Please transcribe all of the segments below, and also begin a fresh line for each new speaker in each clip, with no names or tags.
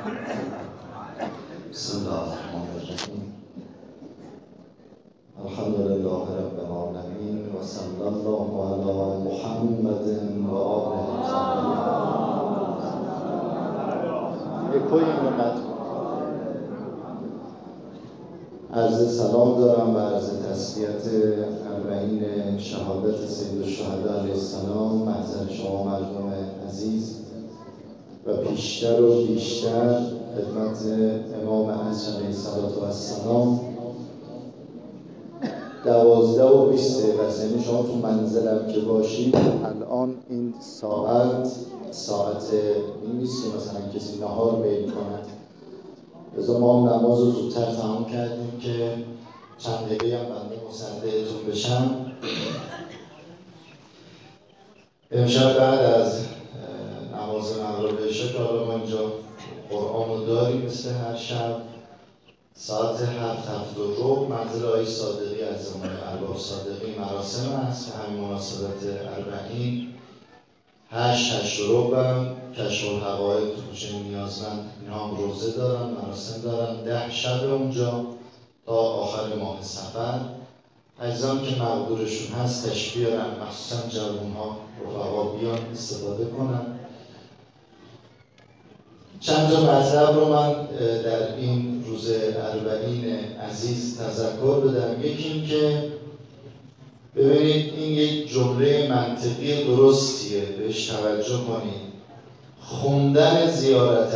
بسم الله الرحمن الرحیم. الحمد لله رب العالمین و صلی الله علی محمد و آله الطاهرین. عرض سلام دارم و عرض تسلیت اربعین شهادت سید الشهدا علیه السلام محضر شما مردم عزیز و بیشتر و بیشتر خدمت امام عصر علیه السلام. 12 و 20 دقیقه، یعنی شما تو منزلم که باشید الان این ساعت این نیست که مثلا کسی نهار میل کند. لذا ما نماز رو زودتر تمام کردیم که چند دقیقه هم بنده مصدقتون بشم. امشب بعد از نماز مغرب عشا که حالا ما اینجا قرآن رو داریم مثل هر شب، ساعت 7:07 منزل آقای صادقی از زمان ارباب صادقی مراسم است. به همین مناسبت اربعین 8 هم کشف الحقایق تو کوچه نیازمند اینها هم روزه دارن، مراسم دارن. 10 شب اونجا تا آخر ماه صفر. عزیزان که مقدورشون هست تشریف بیارن، مخصوصا جوان‌ها رفقا بیان استفاده کنن. چند تا مطلب رو من در این روز اربعین عزیز تذکر بدم. یکی این که ببینید این یک جمله منطقی درستیه، بهش توجه کنید. خوندن زیارت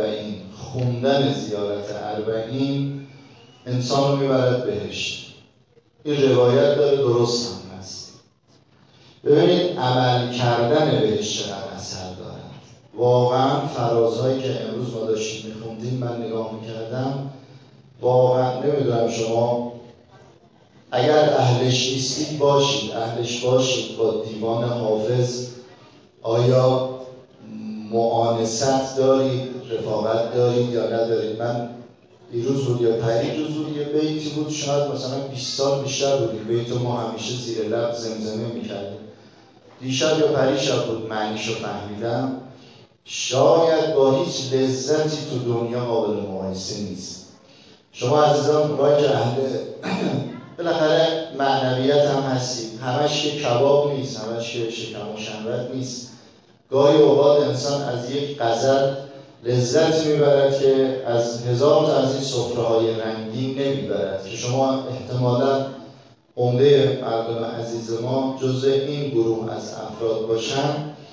اربعین انسان رو میبرد بهشت. این روایت داره، درست هم هست. ببینید عمل کردن بهش چقدر اثر داره. واقعا فرازهایی که امروز ما داشتیم میخوندیم، من نگاه میکردم، واقعا نمیدونم شما اگر اهلش نیستید اهلش باشید با دیوان حافظ. آیا معانست دارید، رفاقت دارید یا ندارید؟ من دیروز بود یا پریروز بود یه بیتی بود، شاید مثلا 20 سال بیشتر بود، بیت ما همیشه زیر لب زمزمه میکردیم. دیشب یا پریشب بود معنیشو فهمیدم. شاید با هیچ لذتی تو دنیا قابل مقایسه نیست. شما عزیزان اونایی که اهل بالاخره معنویت هم هستید، همش که کباب نیست، همش که شکم و شهوت نیست. گاهی اوقات انسان از یک غزل لذت میبرد که از هزار تا از این سفره‌های رنگین نمیبرد، که شما احتمالاً عمده مردم عزیز ما جزء این گروه از افراد باشن.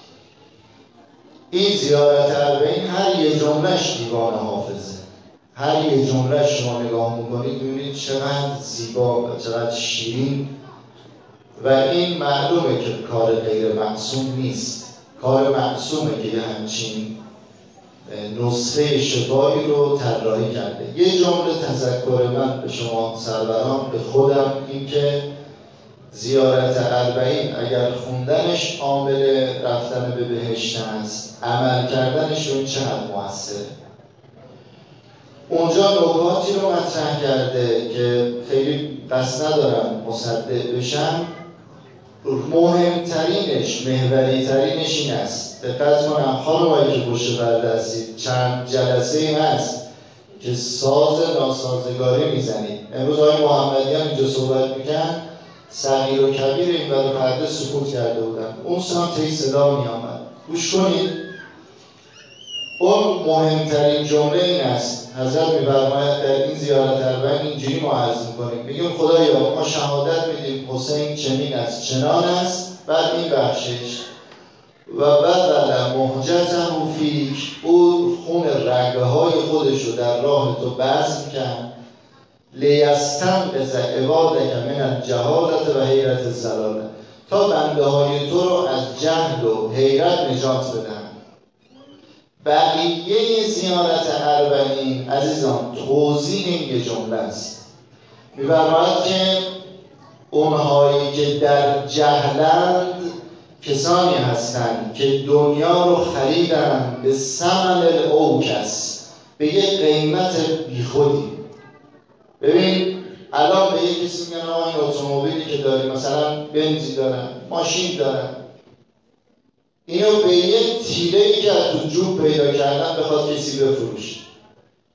این زیارت اربعین هر یه جملهش دیوان حافظه. هر یه جمله شما نگاه میکنید ببینید چقدر زیبا و چقدر شیرین. و این معلومه که کار غیر معصوم نیست. کار معصومه که یه همچین نسخه شفایی رو طراحی کرده. یه جمله تذکر من به شما سروران، به خودم، این که زیارت اربعین اگر خوندنش عامل رفتن به بهشت است، عمل کردنش اون چقدر موثره. اونجا نکاتی رو مطرح کرده که خیلی قصد ندارم مصدق بشم. مهمترینش، محوری‌ترینش این است. دقت کنم خانمایی که پشت پرده هستید، چند جلسه هست که ساز ناسازگاری میزنید. امروز آقای محمدیان اینجا صحبت میکرد، صغیر و کبیر این برای پرده سکوت کرده بودن، اون سمت یک صدا میامد. گوش کنید. اون مهمترین جمله این است. حضرت می‌فرماید در این زیارت اربعین اینجوری ما عرض می‌کنیم، میگیم خدایا ما شهادت میدیم حسین چنین است چنان است، بعد این بخشش و بذل مهجته فیک، او خون رگه‌های خودش رو در راه تو بذل کرد، لیستنقذ عبادک من الجهالة و حیرت الضلاله، تا بنده‌های تو رو از جهل و حیرت نجات بدن. بقیه زیارت اربعین عزیزان توضیح این یه جمله است. می‌فرماید که اونهایی که در جهلند کسانی هستند که دنیا رو خریدن به ثمن الاوکس، به یک قیمت بیخودی. ببین الان به یک کسی میگن آقا این اتومبیلی که داری، مثلا بنزی دارن، ماشین دارن، اینو به یک تیله‌ای که از تو جوب پیدا کردن بخواد کسی بفروشه.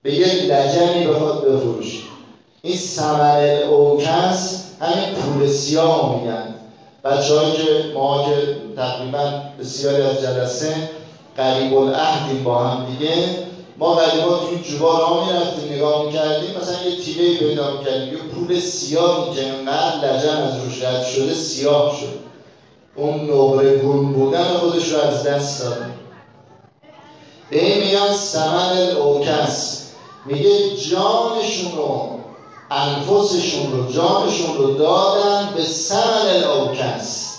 به یه لجنی بخواد بفروشه. این ثمن اوکس همین پول سیاه میگن. بچه‌هایی که ما که تقریبا بسیاری از جلسه قریب العهدیم با هم دیگه، ما قریبا تو این جوبا راه میرفتیم نگاه میکردیم، مثلا یه تیله‌ای پیدا میکردیم، یه پول سیاهی که انقدر لجن از روش رد شده سیاه شد، اون نقره گون بودن خودش رو از دست داده. به این میگن ثمن الاوکس. میگه جانشون رو، انفسشون رو، جانشون رو دادن به ثمن الاوکس.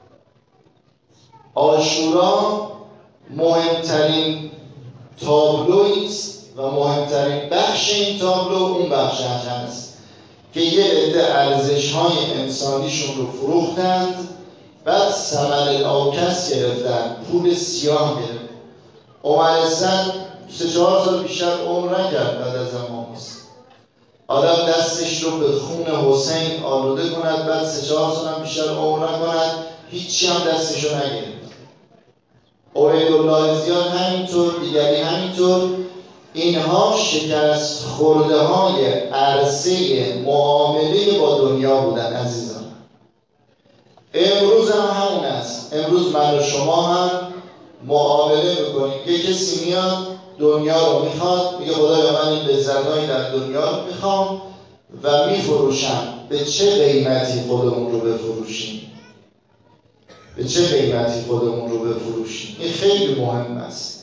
عاشورا مهمترین تابلویی است و مهمترین بخش این تابلو اون بخش هست که یه عده ارزش‌های انسانیشون رو فروختند، بعد ثمن الاوکس گرفتن، پول سیاه گرفت. عمر سن 3-4 سال بیشتر عمر نکرد بعد از امام حسین. آدم دستش رو به خون حسین آلوده کند، بعد 3-4 سال هم بیشتر عمر نکند، هیچی هم دستش رو نگرفت. عبیدالله زیاد همینطور، دیگری همینطور. اینها شکست خورده های عرصه معامله با دنیا بودن عزیزان. امروز هم همون است. امروز من و شما هم معامله میکنیم. یه کسی میاد دنیا رو میخواد، میگه خدایا من این لذت‌های در دنیا رو میخوام و میفروشم. به چه قیمتی خودمون رو بفروشیم؟ به چه قیمتی خودمون رو بفروشیم؟ این خیلی مهم است.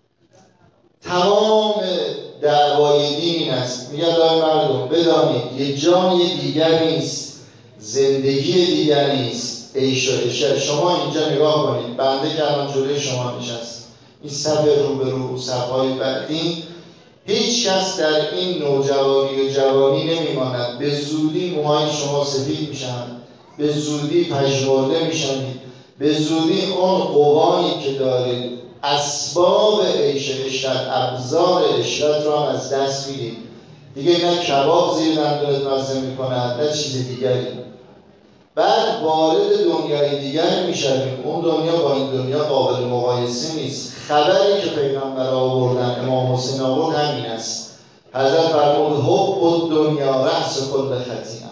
تمام دعوای دین این است، میگه لای مردم بدانید یه جای دیگر نیست، زندگی دیگر نیست، عیش و عشرت. شما اینجا نگاه کنید، بنده که الان جلوی شما نشست، این صف روبرو صفهای بعدی، هیچ کس در این نوجوانی و جوانی نمیماند. به زودی موهای شما سفید میشن، به زودی پژمرده میشنید، به زودی اون قوایی که دارید، اسباب عیش عشرت، ابزار عشرت رو هم از دست میدید. دیگه نه کباب زیر دندونت مزه میکند، نه چیز دیگری. بعد وارد دنیای دیگر میشویم. اون دنیا با این دنیا قابل مقایسه نیست. خبری که پیغمبر آوردن، امام حسین آورد، همین است. حضرت فرمود حب الدنیا رأس کل خطیئه.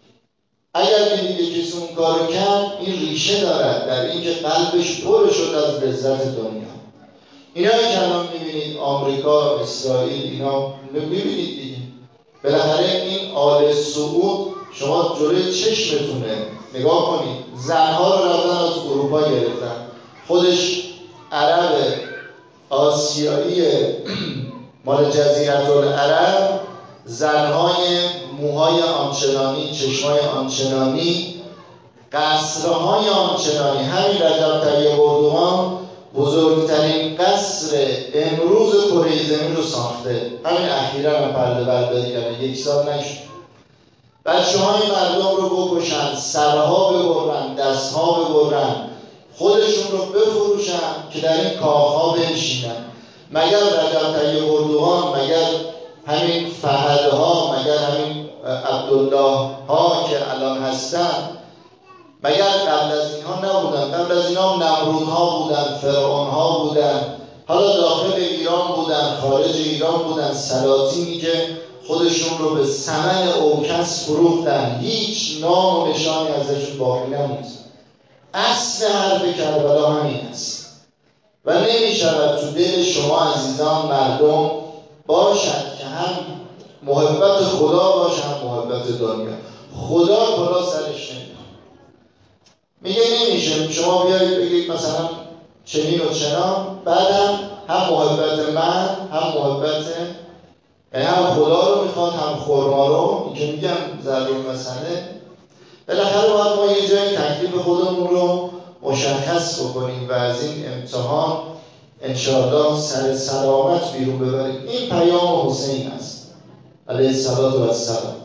اگر دیدید کسی اون کارو کرد، این ریشه دارد در اینکه قلبش پر شد از لذت دنیا. اینا که الان میبینید آمریکا، اسرائیل، اینا میبینید دیگه. بالاخره این آل سعود شما جلوی چشمتونه نگاه کنید، زنها رو رفتن از اروپا گرفتن. خودش عرب آسیایی مال جزیره العرب، زنهای موهای آنچنانی، چشمای آنچنانی، قصرهای آنچنانی. همین رجب طیب اردوغان بزرگترین قصر امروز کره زمین رو ساخته. همین اخیراً هم پرده برداری کرده، 1 سال نشد. بچه‌های مردم رو بکشن، سرها ببرن، دستها ببرن، خودشون رو بفروشن که در این کاخها بنشینن. مگر رجب طیب اردوغان، مگر همین فهدها، مگر همین عبدالله ها که الان هستن، مگر قبل از اینها نبودن؟ قبل از اینها نمرودها بودن، فرعونها بودن، حالا داخل ایران بودن، خارج ایران بودن، سلاطینی که خودشون رو به ثمن اوکس فروختن، هیچ نام و نشانی ازشون باقی نموند. اصل حرف کربلا همین است و نمی شود تو دل شما عزیزان مردم باشد که هم محبت خدا باشه هم محبت دنیا. خدا کلا سرش نمیاد. میگه نمیشه شما بیایید بگید مثلا چنین و چنان، بعدم هم محبت من هم محبت، یعنی هم خدا رو میخواد هم خرما رو. این که میگم ضرور مسئله. بالاخره باید ما یه جایی تکلیف خودمون رو مشخص بکنیم و از این امتحان انشاءالله سر سلامت بیرون ببریم. این پیام حسین است علیه السلام.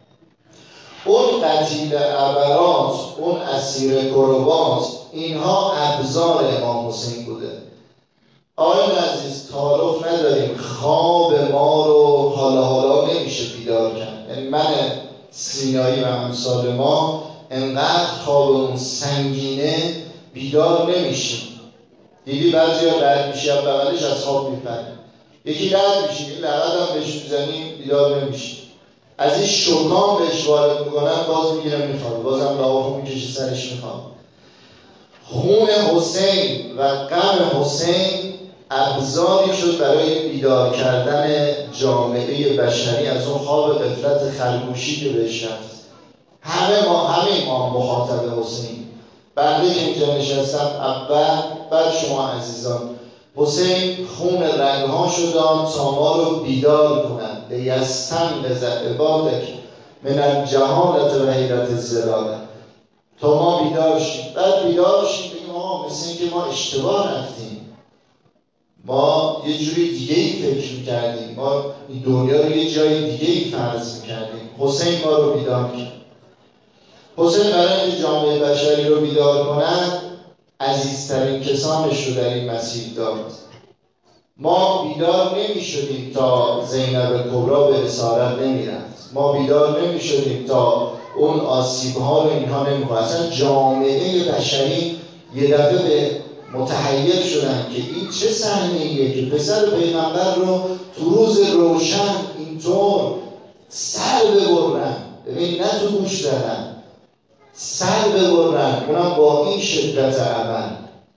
اون قتیل عبرات، اون اسیر کروبات، اینها ابزار امام حسین بوده. آقایان عزیز، تعارف نداریم، خواب ما رو حالا نمیشه بیدار کرد. یعنی من سینایی و امثال ما انقدر خوابمون سنگینه بیدار نمیشیم. دیدی بعضی ها رد میشه بغلش از خواب میپره. یکی رد میشه، این لغت هم بهش میزنیم بیدار نمیشه، از این شکام بهش وارد میکنن باز میگیره میخواد، بازم لحافو میکشه سرش میخواد. خون حسین و غم حسین ابزاری شد برای بیدار کردن جامعه بشری از اون خواب غفلت خرگوشی که بهش رفت. همه ما مخاطب حسین. بنده که اینجا نشستم اول، بعد شما عزیزان. حسین خون رنگ‌هاشو داد تا ما رو بیدار کنند، لیستنقذ عبادک من الجهالة و حیرة الضلال، تا ما بیدار شیم. بعد بیدار شیم بگیم آقا مثل این که ما اشتباه رفتیم، ما یه جوری دیگه ای فکر میکردیم، ما این دنیا رو یه جای دیگه ای فرض میکردیم. حسین ما رو بیدار کرد. حسین برای اینکه جامعه بشری رو بیدار کنند عزیزترین کسانش رو در این مسیر داد. ما بیدار نمی شدیم تا زینب کبرا به اسارت نمی رفت، ما بیدار نمی شدیم تا اون آسیب ها رو اینها نمی کنند. اصلا جامعه بشری یه دفعه به متحیر شدن که این چه صحنه‌ایه که پسر پیغمبر رو تو روز روشن اینطور سر ببرن، ببین نه تو گوش دادن، سر ببرن، اونم با این شدت عمل.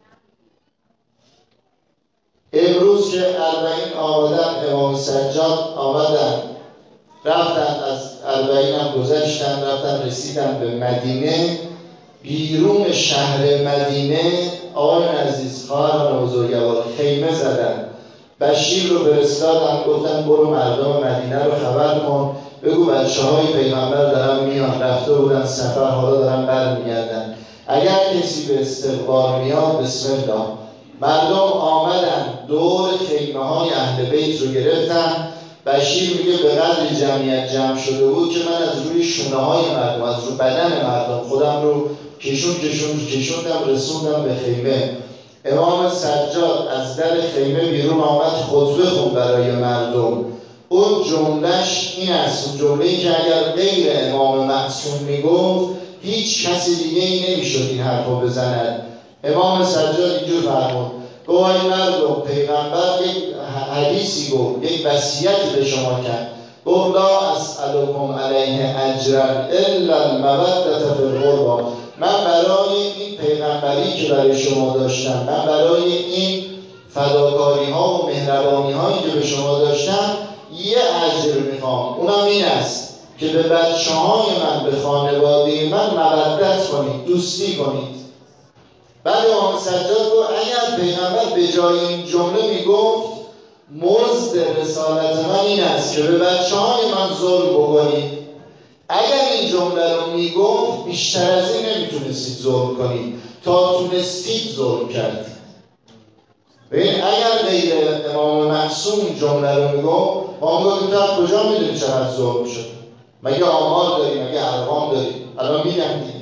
امروز که 40 آمدن، امام سجاد آمدن، رفتن از 40 هم گذشتن، رفتن رسیدن به مدینه. بیرون شهر مدینه آقایان عزیز، خواهران بزرگوار، خیمه زدن. بشیر رو فرستادن، گفتن برو مردم مدینه رو خبر کن، بگو بچه‌های پیغمبر دارن میان، رفته بودن سفر، حالا دارن برمیگردن، اگر کسی به استقبال میاد بسم الله. مردم آمدن دور خیمه‌های اهل بیت رو گرفتن. بشیر میگه به قدر جمعیت جمع شده بود که من از روی شونه‌های مردم، از روی بدن مردم خودم رو کشوندم رسوندم به خیمه. امام سجاد از در خیمه بیرون آمد، خطبه خوند برای مردم. اون جملهش این است، اون جمله‌ای که اگر غیر امام معصوم میگفت هیچ کسی دیگه ای نمیشد این حرفو بزند. امام سجاد اینجور فرمود، گوهای مردم، پیغمبر یک حدیثی گفت، یک وصیتی به شما کرد، گفت لا اسألکم علیه اجرا الا المودة فی القربى. من برای این پیغمبری که برای شما داشتم، من برای این فداکاری ها و مهربانی هایی که به شما داشتم یه اجر میخوام، اونم این است که به بچه های من، به خانواده من مودت کنید، دوستی کنید. بعد امام سجاد گفت اگر پیغمبر به جای این جمله میگفت مزد رسالت من این است که به بچه های من ظلم بکنید، اگر این جمله رو میگفت بیشتر از این نمیتونستید ظلم کنید، تا تونستید ظلم کردید. ببین اگر غیر امام معصوم این جمله رو میگفت، ما میگفتیم تو از کجا میدونی چقدر ظلم شد؟ مگه آمار داری؟ مگه ارقام داری؟ الان میگم دیگه.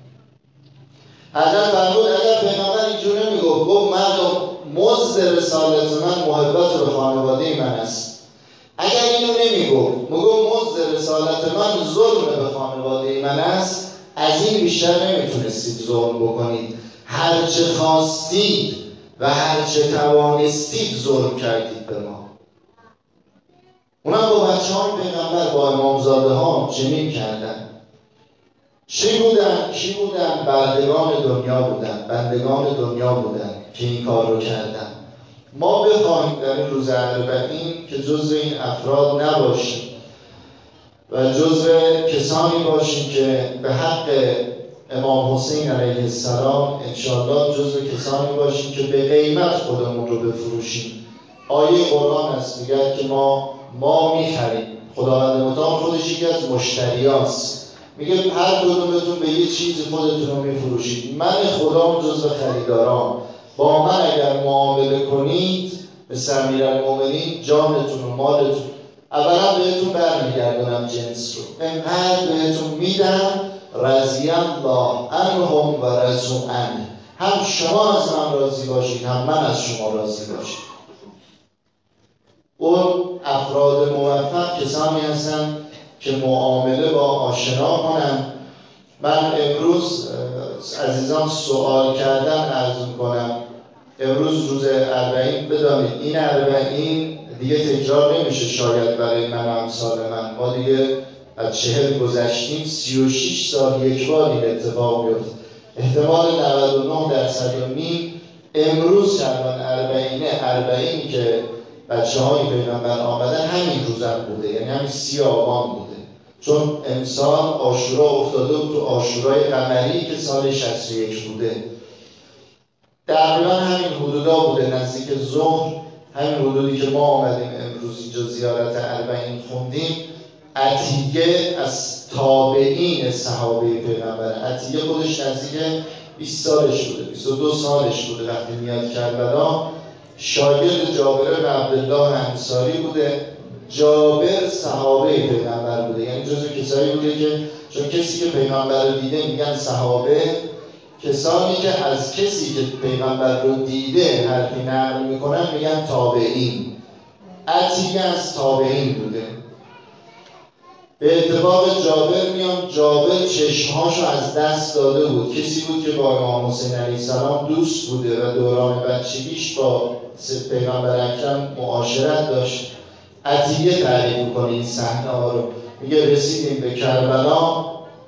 حضرت فرمود اگر پیغمبر اینجور نمیگفت، گفت مردم مزد رسالت من محبت به خانواده من است، اگر اینو نمیگفت، میگفت مزد رسالت من ظلم به خانواده من است، از این بیشتر نمیتونستید ظلم بکنید، هرچه خواستید و هرچه توانستید ظلم کردید به ما. اونم با بچه های پیغمبر، با امامزاده ها چنین کردن. چی بودن؟ بندگان دنیا بودن، بندگان دنیا بودن که این کار رو کردن. ما بخواهیم در این روز اربعین که جزو این افراد نباشیم و جزو کسانی باشیم که به حق امام حسین علیه السلام انشاءالله جزو کسانی باشیم که به قیمت خودمون رو بفروشیم. آیه قرآن است میگه که ما میخریم، خداوند متعال خودش یکی از مشتریاست، میگه هر کدومتون به یه چیزی خودتون رو میفروشید، من خدام جزو خریداران، با من اگر معامله کنید مثل امیرالمومنین جانتون و مالتون، اولا بهتون برمیگردونم جنس رو، انقدر بهتون میدم رضی الله عنهم و رضوا عنه، هم شما از من راضی باشید هم من از شما راضی باشید. اون افراد موفق کسانی هستن که معامله با آشنا کنن. من امروز عزیزان سوال کردن عرض میکنم، امروز روز اربعین، بدانید این اربعین دیگه تکرار نمیشه شاید برای من و امثال من. ما دیگه از 40 گذشتیم، 36 سال یک بار این اتفاق میفته. احتمال 99% و نیم امروز شعبان 40 که بچه‌های پیغمبر آمدن همین روزم بوده، یعنی همین 30 آبان بوده، چون امسال عاشورا افتاده بود تو عاشورای قمری که سال 61 بوده. تقریبا همین حدودا بوده، نزدیک ظهر، همین حدودی که ما آمدیم امروز اینجا زیارت 40 خوندیم. عتیه از تابعین صحابه پیغمبر، عتیه خودش نزدیک 20 سالش بوده، 22 سالش بوده وقتی میاد کربلا. شاگرد جابر بن عبدالله انصاری بوده. جابر صحابه پیغمبر بوده، یعنی جزو کسایی بوده که، چون کسی که پیغمبر رو دیده میگن صحابه، کسانی که از کسی که پیغمبر رو دیده حرفی نقل میکنن میگن تابعین. عتیه از تابعین بوده. به اتفاق جابر میان، جابر چشمهاشو از دست داده بود. کسی بود که با امام حسین علیه السلام دوست بوده و دوران بچگیش با پیغمبر اکرم معاشرت داشت. عتیه تعریف میکنه این صحنه ها رو. میگه رسیدیم به کربلا،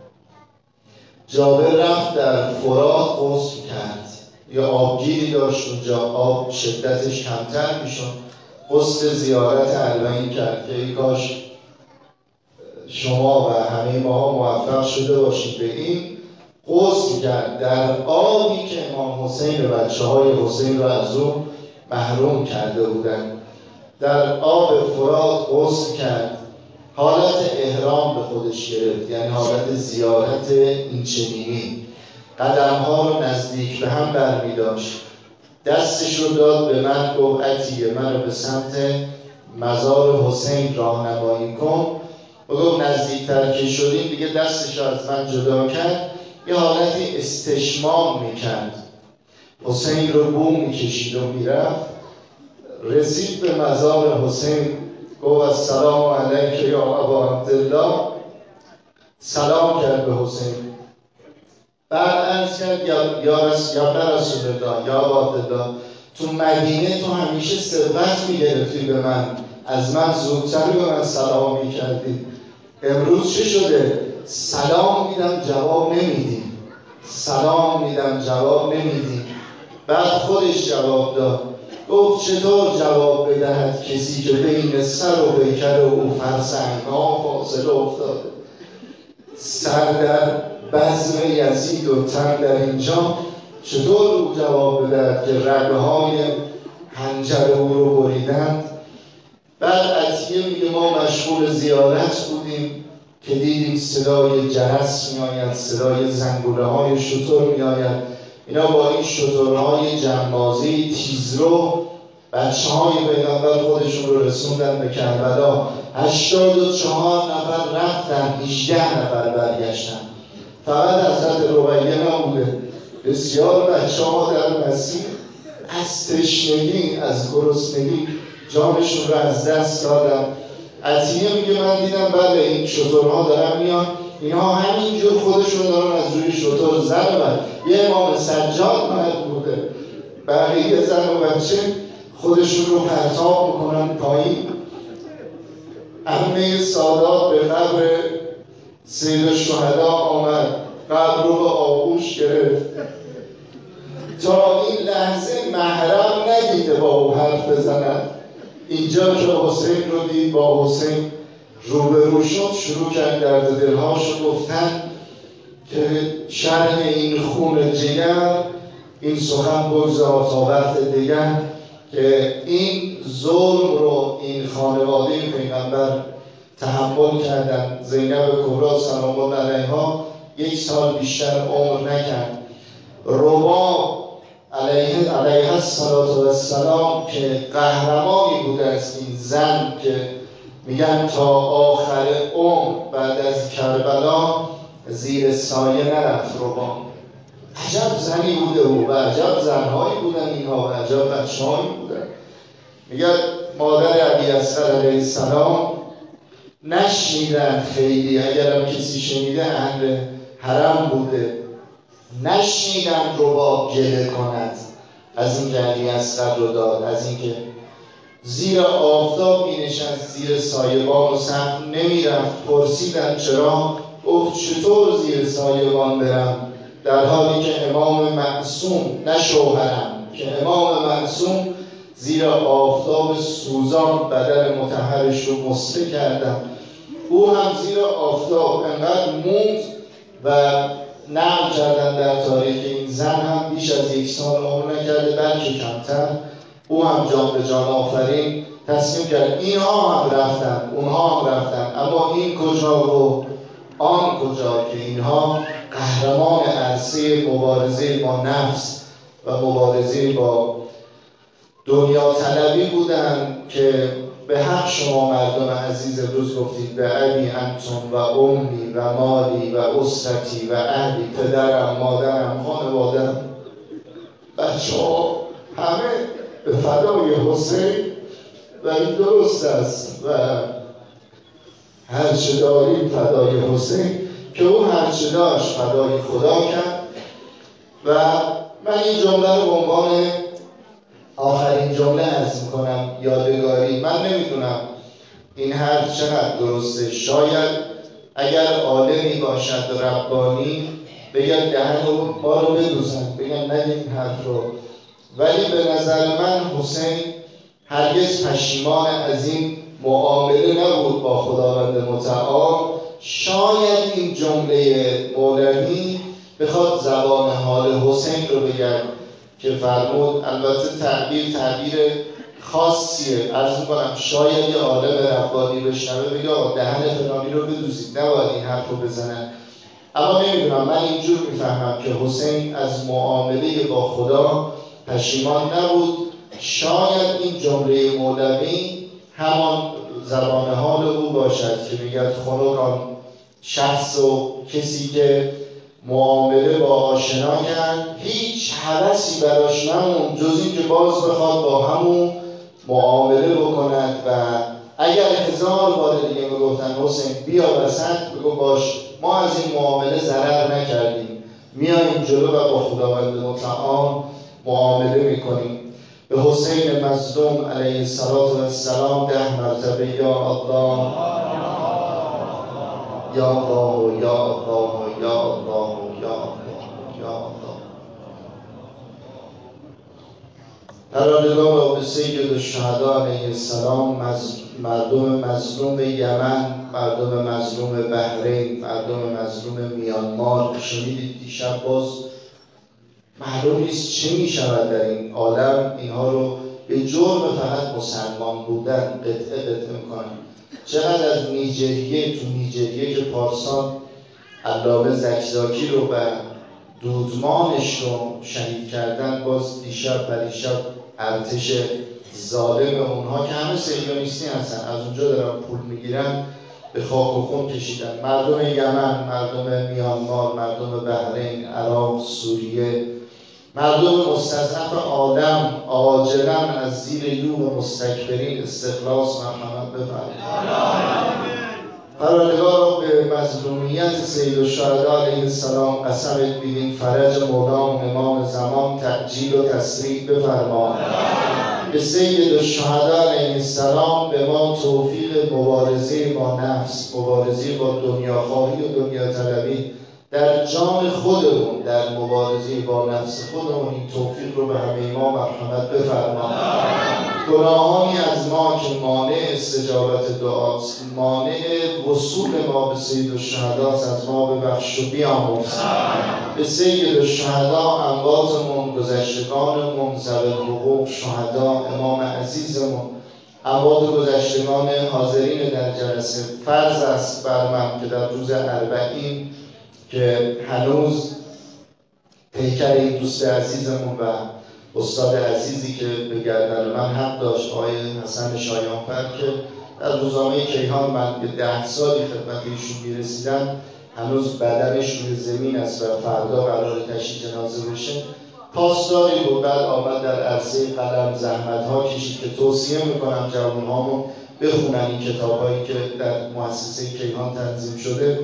جابر رفت در فرات غسل کرد، یا آبگیری داشت اونجا، آب شدتش کمتر میشد، غسل زیارت 40 کرد که ای کاش شما و همه ماها موفق شده باشید به این. غسل کرد در آبی که امام حسین و بچه‌های حسین را از او محروم کرده بودند. در آب فرات غسل کرد، حالت احرام به خودش گرفت، یعنی حالت زیارت اینچنینی. قدم‌ها رو نزدیک به هم برمی داشت، دستش رو داد به من، گفت عتیه من رو به سمت مزار حسین راهنمایی کن. و گفت نزدیکتر که شدیم دیگه دستش رو از من جدا کرد، یه حالتی استشمام میکرد، حسین رو بوم میکشید و میرفت. رسید به مزار حسین، گفت السلام علیک یا ابا عبدالله، سلام کرد به حسین. بعد عرض کرد یا رسول الله، یا ابا عبدالله، تو مدینه تو همیشه سبقت میگرفتی به من، از من زودتر به من سلام میکردی، امروز چه شده؟ سلام میدم جواب نمیدی، سلام میدم جواب نمیدی. بعد خودش جواب داد، گفت چطور جواب بدهد کسی که بین سر و پیکر او فرسنگ‌ها فاصله افتاده؟ سر در بزم یزید و تن در اینجا، چطور او جواب بدهد که رگ‌های حنجر او رو بریدند؟ بعد عتیه میگه ما مشغول زیارت بودیم که دیدیم صدای جرس میآید، صدای زنگوله های شتر میآید. اینا با این شترهای جنبازی تیزرو بچه های پیغمبر خودشون رو رسوندن به کربلا. 84 نفر رفتن، 18 نفر برگشتن. فقط حضرت رقیه نبوده، بسیار بچه ها در مسیر از تشنگی، از گرسنگی جانشون رو از دست دادن. عتیه میگه من دیدم بله این شترها دارن میان، اینها همینجور خودشون دارن از روی شتر زن و یه امام سجاد مرد بوده، بقیه زن و بچه خودشون رو پرتاب میکنن پایین. عمه سادات به قبر سید الشهدا آمد، قبر رو به آغوش گرفت، تا این لحظه محرم ندیده با او حرف بزنن. اینجا که حسین رو دید، با حسین روبرو شد، شروع کرد درد دلهاشو گفتن که شرح این خون جگر، این سخن بگذار تا وقت دیگر، که این ظلم رو این خانواده پیغمبر تحمل کردن. زینب کبری سلام الله علیها 1 سال بیشتر عمر نکرد. رباب علیه السلام که قهرمانی بوده است، این زن که میگن تا آخر عمر بعد از کربلا زیر سایه نرفت رباب. عجب زنی بوده او و عجب زنهایی بودن اینها و عجب بچه‌هایی بودن. میگن مادر علی اصغر علیه السلام نشنیدن خیلی، اگرم کسی شنیده اهل حرم بوده، نشنیدن رباب گله کند از این که علی اصغر رو داد، از این که زیر آفتاب می‌نشست، زیر سایبان و سقف نمیرفت. پرسیدن چرا؟ گفت چطور زیر سایبان برم در حالی که امام معصوم، نه شوهرم، که امام معصوم زیر آفتاب سوزان بدن مطهرش رو مسته کردم. او هم زیر آفتاب انقدر موند و نقل کردن در تاریخ این زن هم بیش از 1 سال عمر نکرده، بلکه کمتر. او هم جان به جان آفرین تصمیم کرد. اینها هم رفتن، اونها هم رفتن، اما این کجا و آن کجا که اینها قهرمان عرصه مبارزه با نفس و مبارزه با دنیا طلبی بودن که به حق شما مردم عزیز امروز گفتید به ابی انتم و امی و مالی و اسرتی و اهلی، پدرم، مادرم، خانوادم، بچه‌ها همه به فدای حسین. و این درست است و هرچه داریم فدای حسین، که او هرچه داشت فدای خدا کرد. و من این جمله رو به عنوان آخرین جمله عرض میکنم، یادگاری. من نمیدونم این حرف چقدر درسته. شاید اگر عالمی باشد ربانی بگن دهن ما رو بدوزن، بگن نگه این حرف رو. ولی به نظر من حسین هرگز پشیمان از این معامله نبود با خداوند متعال. شاید این جمله مولوی بخواد زبان حال حسین رو بگن که فرمود. البته تعبیر خاصیه، عرض میکنم شاید یه عالم ربانی بشنوه بگه آقا دهن فلانی رو بدوزید، نباید این حرف رو بزنن. اما نمیدونم، من اینجور میفهمم که حسین از معامله با خدا پشیمان نبود. شاید این جمله مولوی همان زبان حال او باشد که میگه خنک آن شخص و کسی که معامله با آشنا کرد، هیچ هوسی براش نموند جز این که باز بخواد با همون معامله بکند. و اگر 1000 بار دیگه میگفتن حسین بیا وسط، بگو باش، ما از این معامله ضرر نکردیم، میایم جلو و با خداوند متعال معامله میکنیم. به حسین مظلوم علیه السلام 10 مرتبه یا الله یا الله یا الله یا الله یا الله یا الله. پروردگارا به سید الشهدا علیه السلام، مردم مظلوم یمن، مردم مظلوم بحرین، مردم مظلوم میانمار. شنیدید دیشب، باز معلوم نیست چه می شود در این عالم. اینها رو به جرم فقط مسلمان بودن قطعه میکنن. چقدر از نیجریه، تو نیجریه که پارسال علامه زکزاکی رو و دودمانش رو شهید کردن، باز دیشب پریشب ارتش ظالم اونها که همه صهیونیستی هستن، از اونجا دارن پول میگیرن، به خاک و خون کشیدن. مردم یمن، مردم میانمار، مردم بحرین، عراق، سوریه، مردم مستضعف عالم عاجلاً از زیر یوغ مستکبرین استخلاص مرحمت بفرمایید. پروردگارا به مظلومیت سید الشهدا علیه السلام قسمت بدیم، فرج مولام امام زمان تعجیل و تسریع بفرما. به سید الشهدا علیه السلام به ما توفیق مبارزه با نفس، مبارزه با دنیاخواهی و دنیا طلبی در جان خودمون، در مبارزه با نفس خودمون، این توفیق رو به همه ما مرحمت بفرما. گناهانی از ما که مانع استجابت دعاست، مانع وصول ما به سید الشهداست، از ما ببخش و بیامرز. به سید الشهدا، امواتمون، گذشتگانمون، ذوی الحقوق، شهدا، امام عزیزمون، اموات گذشتگان حاضرین در جلسه. فرض است بر من که در روز 40 که هنوز پیکر این دوست عزیزمون و استاد عزیزی که به گردن من حق داشت، آقای حسن شایانفر، که در روزنامه کیهان من 10 سالی خدمت ایشون میرسیدم، هنوز بدنش روی زمین است و فردا قرار تشییع جنازه بشه. پاسداری بود، بعد آمد در عرصه قلم زحمت‌ها کشید که توصیه میکنم جوان‌هامون بخونن این کتاب‌هایی که در مؤسسه کیهان تنظیم شده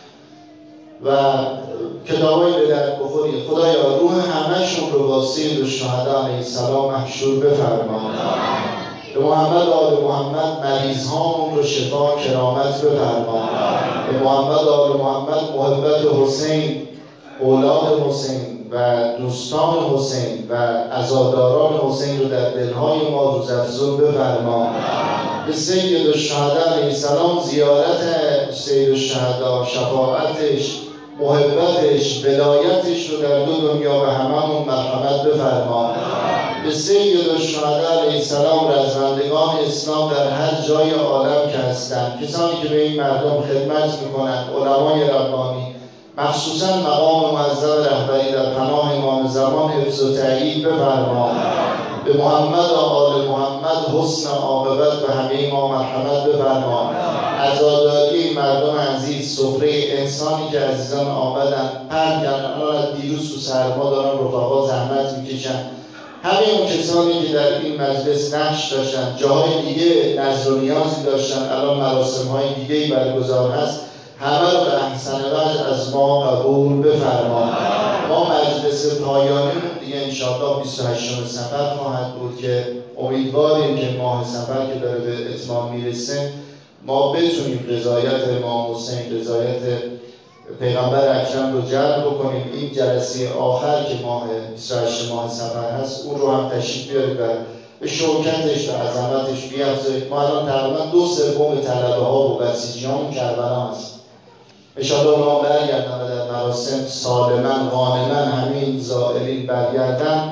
و کتابای به درد بخوری. خدایا روح همه‌شون رو با سید الشهدا علیه السلام محشور بفرما. به محمد آل محمد مریض هامون رو شفا کرامت بفرما. به محمد آل محمد محبت حسین، اولاد حسین و دوستان حسین و عزاداران حسین رو در دلهای ما روزافزون بفرما. به سید الشهدا علیه السلام زیارت سید الشهدا، شفاعتش، محبتش، ولایتش رو در دو دنیا به هممون مرحمت بفرما. به سید الشهدا علیه السلام رزمندگان اسلام در هر جای عالم که هستند، کسانی که به این مردم خدمت میکنند، علمای ربانی، مخصوصا مقام معظم رهبری در پناه امام زمان حفظ و تأیید بفرما. به محمد و آل محمد حسن عاقبت به همه ما مرحمت بفرما. عزاداری مردم عزیز، سفره انسانی که عزیزان آمدن پنج الان دیروز تو سرما دارن رفقا زحمت میکشن، همه اون کسانی که در این مجلس نقش داشتن، جاهای دیگه نظر و نیازی داشتن، الان مراسم‌های دیگه‌ای برگزار هست، همه رو به احسن وجه از ما قبول بفرما. ما مجلس پایانیمون دیگه انشاءالله 28 صفر خواهد بود که امیدواریم که ماه صفر که داره به اتمام میرسه ما بتونیم رضایت امام حسین، رضایت پیغمبر اکرم رو جلب بکنیم. این جلسه آخر که ماه 28 ماه صفر هست اون رو هم تشریف بیارید و به شوکتش و عظمتش بیافزایید. ما الان تقریبا 2/3 طلبه ها و بسیجیان کربلا هست. انشاءالله اونا برگردن و در مراسم سالما غانما همین زائرین برگردن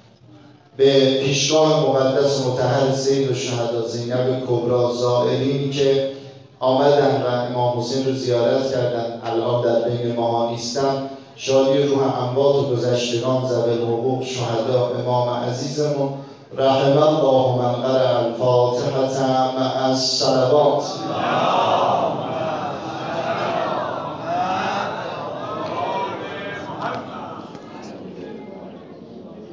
به پیشگاه مقدس مطهر سید الشهدا زینب کبری، زائرینی که آمدن و امام حسین رو زیارت کردن الان در بین ما نیستن. شادی روح اموات و گذشتگان ذوی الحقوق شهدا امام عزیزمون. رحم الله من قرأ الفاتحة مع الصلوات.